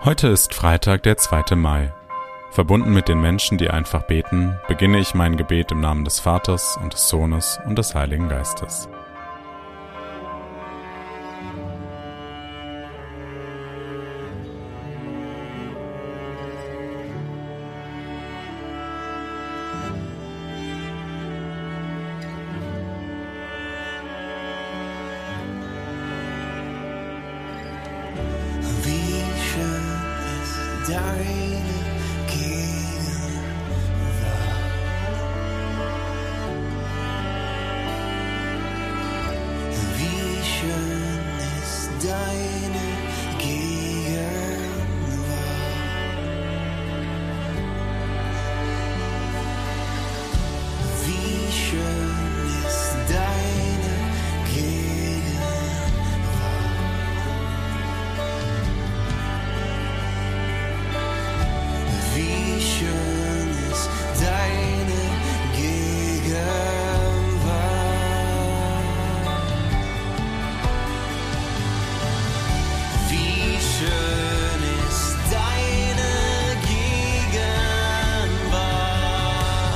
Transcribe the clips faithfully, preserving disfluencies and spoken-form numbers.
Heute ist Freitag, der zweite Mai. Verbunden mit den Menschen, die einfach beten, beginne ich mein Gebet im Namen des Vaters und des Sohnes und des Heiligen Geistes. Deine Gegenwart. Wie schön ist deine Gegenwart. Wie schön ist deine Wie schön ist deine Gegenwart. Wie schön ist deine Gegenwart.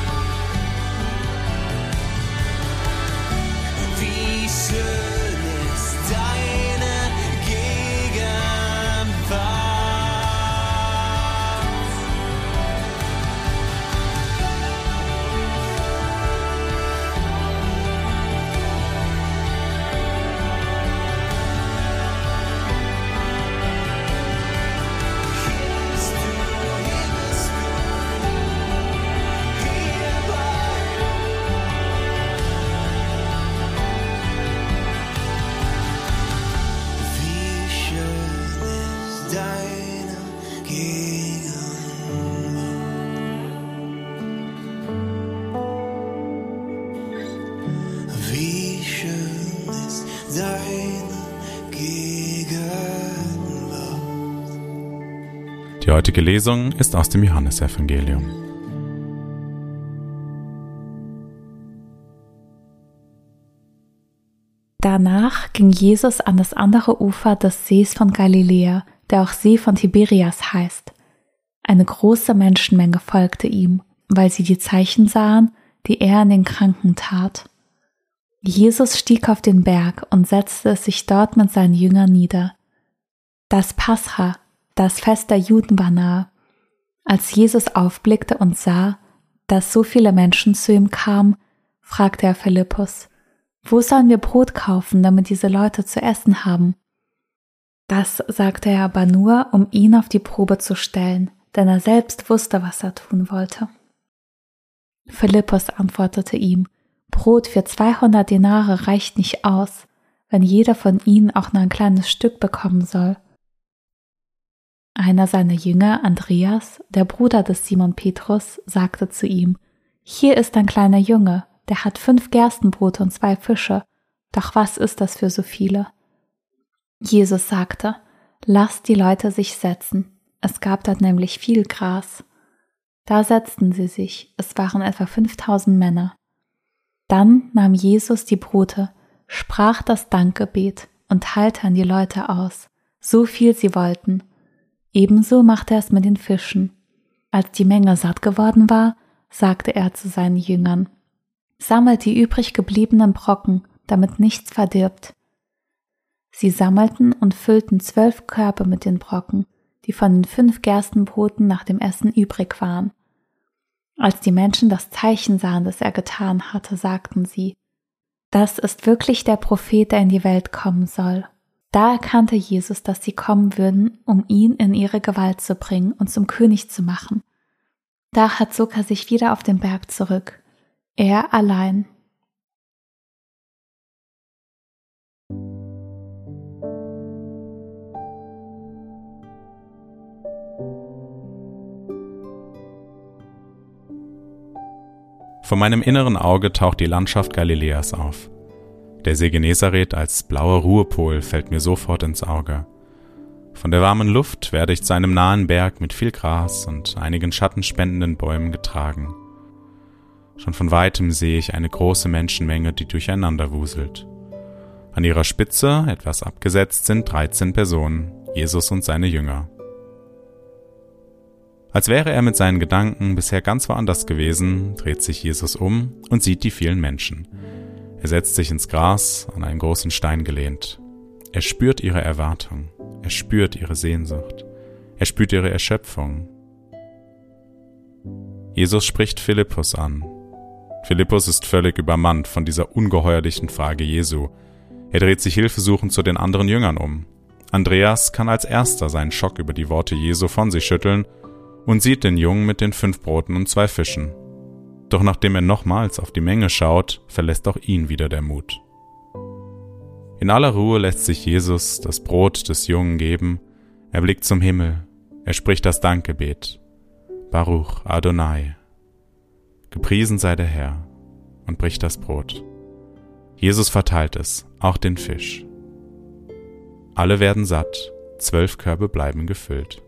Wie schön ist deine Wie schön ist deine Gegenwart. Die heutige Lesung ist aus dem Johannesevangelium. Danach ging Jesus an das andere Ufer des Sees von Galiläa, der auch See von Tiberias heißt. Eine große Menschenmenge folgte ihm, weil sie die Zeichen sahen, die er an den Kranken tat. Jesus stieg auf den Berg und setzte sich dort mit seinen Jüngern nieder. Das Pascha, das Fest der Juden, war nahe. Als Jesus aufblickte und sah, dass so viele Menschen zu ihm kamen, fragte er Philippus: Wo sollen wir Brot kaufen, damit diese Leute zu essen haben? Das sagte er aber nur, um ihn auf die Probe zu stellen, denn er selbst wusste, was er tun wollte. Philippus antwortete ihm: Brot für zweihundert Denare reicht nicht aus, wenn jeder von ihnen auch nur ein kleines Stück bekommen soll. Einer seiner Jünger, Andreas, der Bruder des Simon Petrus, sagte zu ihm: Hier ist ein kleiner Junge, der hat fünf Gerstenbrote und zwei Fische, doch was ist das für so viele? Jesus sagte: Lasst die Leute sich setzen, es gab dort nämlich viel Gras. Da setzten sie sich, es waren etwa fünftausend Männer. Dann nahm Jesus die Brote, sprach das Dankgebet und teilte an die Leute aus, so viel sie wollten. Ebenso machte er es mit den Fischen. Als die Menge satt geworden war, sagte er zu seinen Jüngern: Sammelt die übrig gebliebenen Brocken, damit nichts verdirbt. Sie sammelten und füllten zwölf Körbe mit den Brocken, die von den fünf Gerstenbroten nach dem Essen übrig waren. Als die Menschen das Zeichen sahen, das er getan hatte, sagten sie: Das ist wirklich der Prophet, der in die Welt kommen soll. Da erkannte Jesus, dass sie kommen würden, um ihn in ihre Gewalt zu bringen und zum König zu machen. Daher zog er sich wieder auf den Berg zurück, er allein. Vor meinem inneren Auge taucht die Landschaft Galiläas auf. Der See Genezareth als blauer Ruhepol fällt mir sofort ins Auge. Von der warmen Luft werde ich zu einem nahen Berg mit viel Gras und einigen schattenspendenden Bäumen getragen. Schon von weitem sehe ich eine große Menschenmenge, die durcheinander wuselt. An ihrer Spitze, etwas abgesetzt, sind dreizehn Personen, Jesus und seine Jünger. Als wäre er mit seinen Gedanken bisher ganz woanders gewesen, dreht sich Jesus um und sieht die vielen Menschen. Er setzt sich ins Gras, an einen großen Stein gelehnt. Er spürt ihre Erwartung, er spürt ihre Sehnsucht, er spürt ihre Erschöpfung. Jesus spricht Philippus an. Philippus ist völlig übermannt von dieser ungeheuerlichen Frage Jesu. Er dreht sich hilfesuchend zu den anderen Jüngern um. Andreas kann als erster seinen Schock über die Worte Jesu von sich schütteln und sieht den Jungen mit den fünf Broten und zwei Fischen. Doch nachdem er nochmals auf die Menge schaut, verlässt auch ihn wieder der Mut. In aller Ruhe lässt sich Jesus das Brot des Jungen geben, er blickt zum Himmel, er spricht das Dankgebet. Baruch Adonai. Gepriesen sei der Herr, und bricht das Brot. Jesus verteilt es, auch den Fisch. Alle werden satt, zwölf Körbe bleiben gefüllt.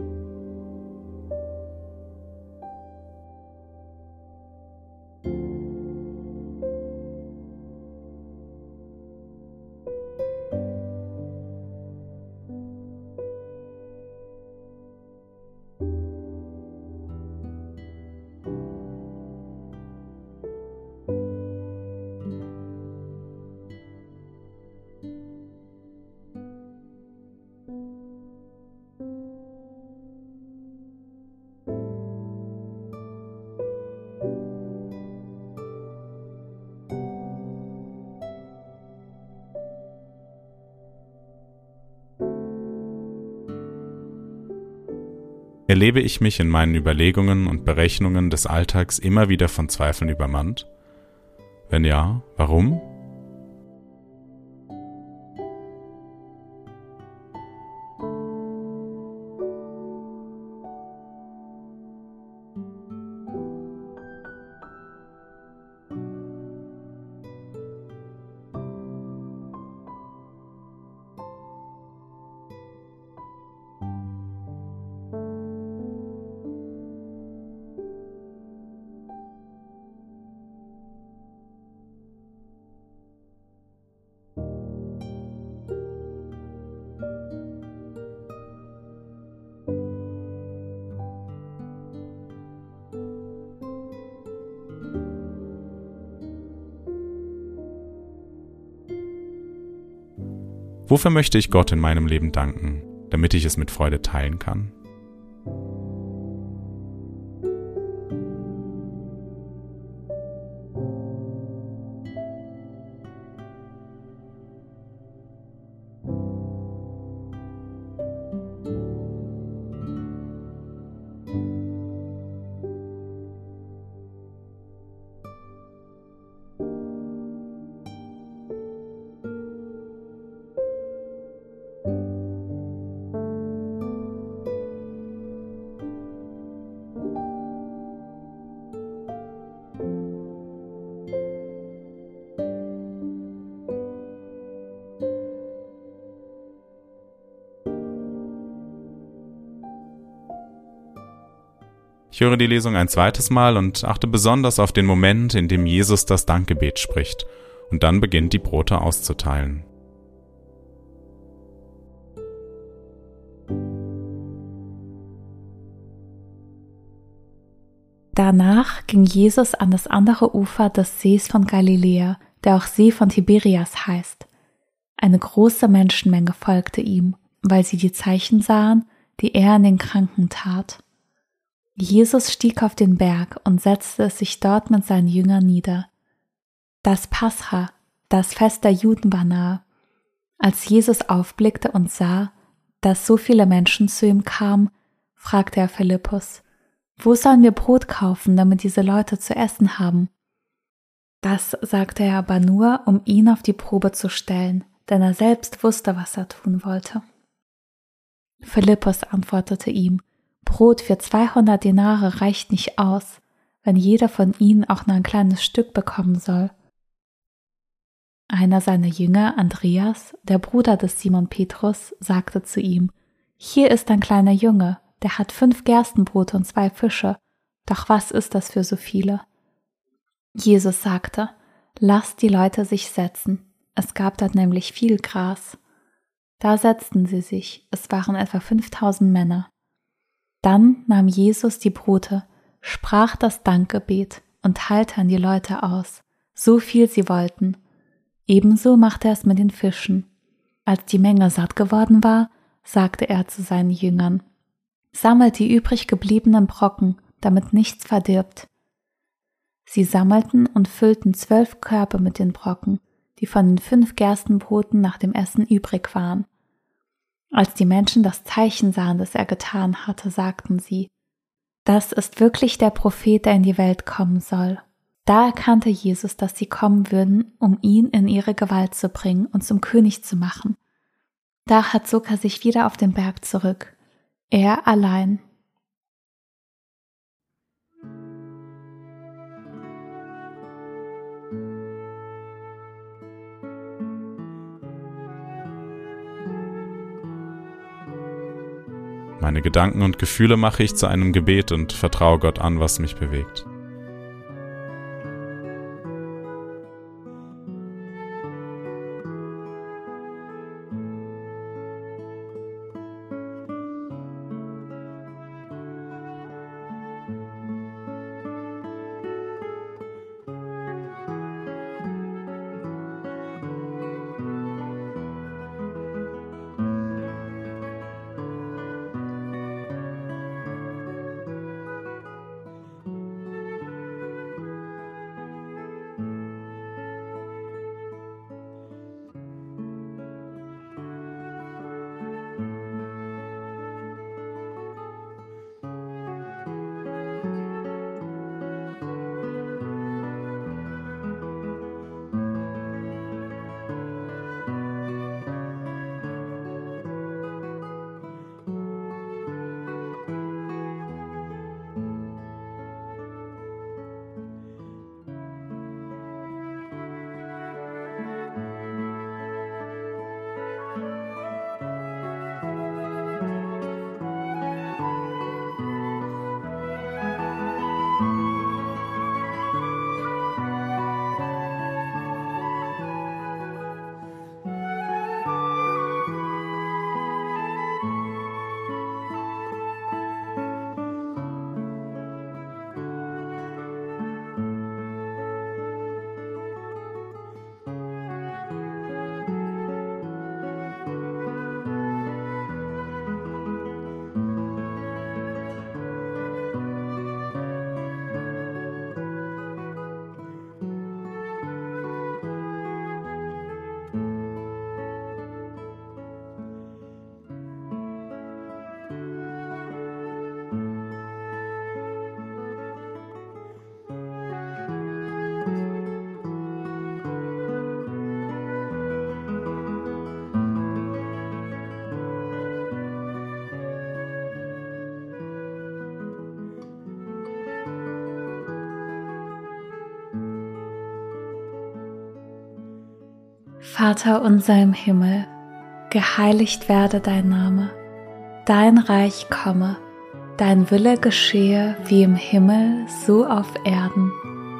Erlebe ich mich in meinen Überlegungen und Berechnungen des Alltags immer wieder von Zweifeln übermannt? Wenn ja, warum? Wofür möchte ich Gott in meinem Leben danken, damit ich es mit Freude teilen kann? Ich höre die Lesung ein zweites Mal und achte besonders auf den Moment, in dem Jesus das Dankgebet spricht und dann beginnt, die Brote auszuteilen. Danach ging Jesus an das andere Ufer des Sees von Galiläa, der auch See von Tiberias heißt. Eine große Menschenmenge folgte ihm, weil sie die Zeichen sahen, die er an den Kranken tat. Jesus stieg auf den Berg und setzte sich dort mit seinen Jüngern nieder. Das Pascha, das Fest der Juden, war nahe. Als Jesus aufblickte und sah, dass so viele Menschen zu ihm kamen, fragte er Philippus: Wo sollen wir Brot kaufen, damit diese Leute zu essen haben? Das sagte er aber nur, um ihn auf die Probe zu stellen, denn er selbst wusste, was er tun wollte. Philippus antwortete ihm: Brot für zweihundert Denare reicht nicht aus, wenn jeder von ihnen auch nur ein kleines Stück bekommen soll. Einer seiner Jünger, Andreas, der Bruder des Simon Petrus, sagte zu ihm: Hier ist ein kleiner Junge, der hat fünf Gerstenbrote und zwei Fische, doch was ist das für so viele? Jesus sagte: Lasst die Leute sich setzen, es gab dort nämlich viel Gras. Da setzten sie sich, es waren etwa fünftausend Männer. Dann nahm Jesus die Brote, sprach das Dankgebet und teilte an die Leute aus, so viel sie wollten. Ebenso machte er es mit den Fischen. Als die Menge satt geworden war, sagte er zu seinen Jüngern: Sammelt die übrig gebliebenen Brocken, damit nichts verdirbt. Sie sammelten und füllten zwölf Körbe mit den Brocken, die von den fünf Gerstenbroten nach dem Essen übrig waren. Als die Menschen das Zeichen sahen, das er getan hatte, sagten sie: Das ist wirklich der Prophet, der in die Welt kommen soll. Da erkannte Jesus, dass sie kommen würden, um ihn in ihre Gewalt zu bringen und zum König zu machen. Daher zog er sich wieder auf den Berg zurück, er allein. Meine Gedanken und Gefühle mache ich zu einem Gebet und vertraue Gott an, was mich bewegt. Vater unser im Himmel, geheiligt werde dein Name, dein Reich komme, dein Wille geschehe wie im Himmel, so auf Erden.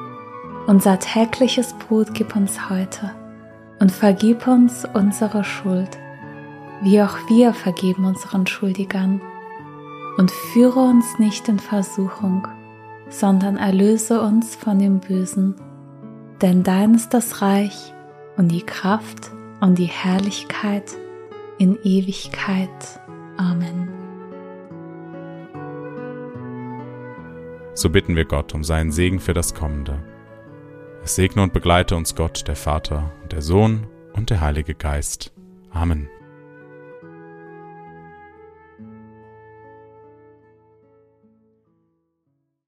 Unser tägliches Brot gib uns heute und vergib uns unsere Schuld, wie auch wir vergeben unseren Schuldigern. Und führe uns nicht in Versuchung, sondern erlöse uns von dem Bösen. Denn dein ist das Reich und die Kraft und die Herrlichkeit in Ewigkeit. Amen. So bitten wir Gott um seinen Segen für das Kommende. Es segne und begleite uns Gott, der Vater und der Sohn und der Heilige Geist. Amen.